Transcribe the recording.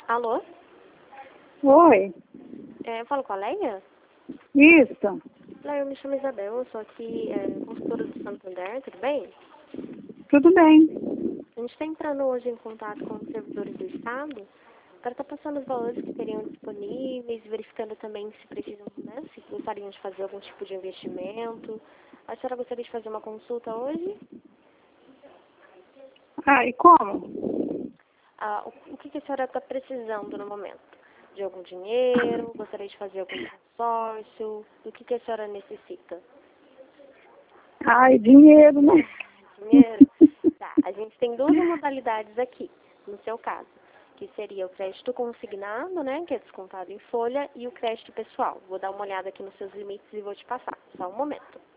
Alô? Oi, Eu falo com a Leia? isso, Leia, eu me chamo Isabel, eu sou aqui consultora do Santander, tudo bem? tudo bem. A gente está entrando hoje em contato com os servidores do Estado para estar passando os valores que teriam disponíveis, verificando também se precisam, né, se gostariam de fazer algum tipo de investimento. A senhora gostaria de fazer uma consulta hoje? Ah, e como? O que a senhora está precisando no momento? De algum dinheiro? Gostaria de fazer algum consórcio? Do que a senhora necessita? Ai, dinheiro, né? Dinheiro? Tá, a gente tem duas modalidades aqui, no seu caso, que seria o crédito consignado, né, que é descontado em folha, e o crédito pessoal. Vou dar uma olhada aqui nos seus limites e vou te passar, só um momento.